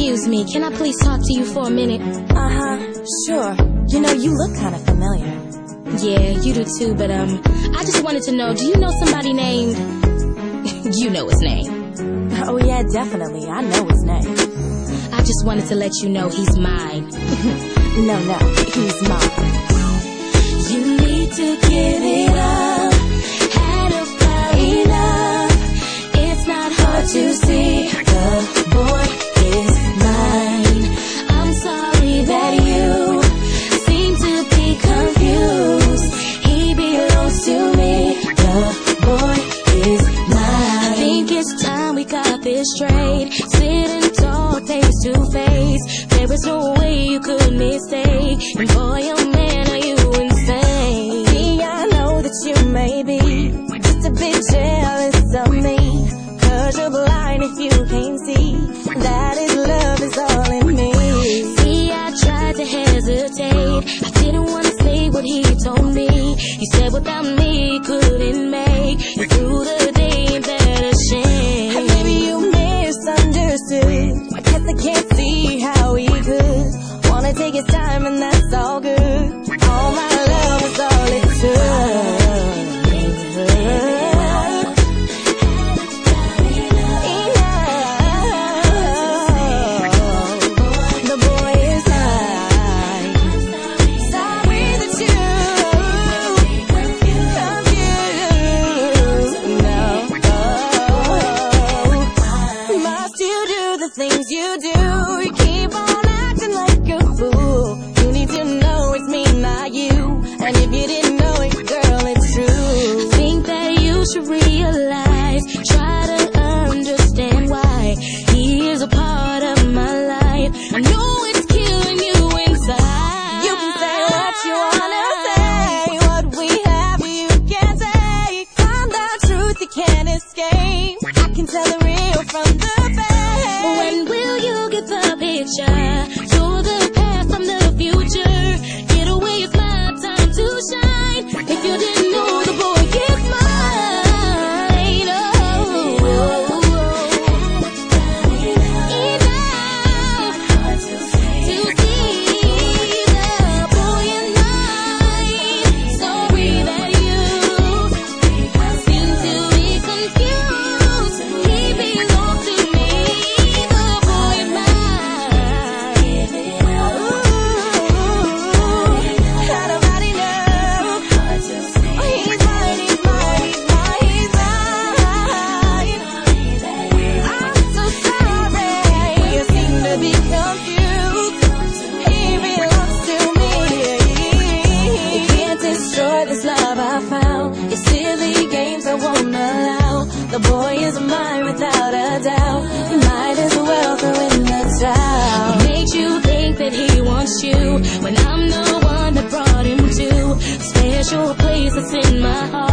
Excuse me, can I please talk to you for a minute? Sure. You know, you look kind of familiar. Yeah, you do too, but I just wanted to know, do you know somebody named... You know his name. Oh yeah, definitely. I know his name. I just wanted to let you know he's mine. No, he's mine. You need to give it up. Had about enough. It's not hard to see. The boy is mine. I'm sorry that you seem to be confused. He belongs to me. The boy is mine. I think it's time we got this straight. Sitting tall, face to face. There is no way you could mistake. And boy, oh man, are you insane? See, I know that you may be just a bit jealous of me, 'cause you're blind if you can't see that his love is all in me. See, I tried to hesitate. I didn't want to say what he told me. He said without me he couldn't make it through the day in better shape. And maybe you misunderstood. I guess I can't see how he could wanna take his time, and that's all good. All my love is all it took. Things you do, you keep on acting like a fool. You need to know it's me, not you. And if you didn't know it, girl, it's true. I think that you should realize, try to understand why he is a part of my life. I know it's killing you inside. You can say what you wanna say, what we have you can't take. Find the truth you can't escape. I can tell the real from the fake. When will you get the picture? You're the past, I'm the future. Get away, it's my time to shine. If you didn't know, the boy is mine. Oh, enough to see the boy is mine. Sorry that you seem to be confused. He belongs to me. The boy is mine without a doubt. You might as well throw in the towel. It makes you think that he wants you when I'm the one that brought him to a special place that's in my heart.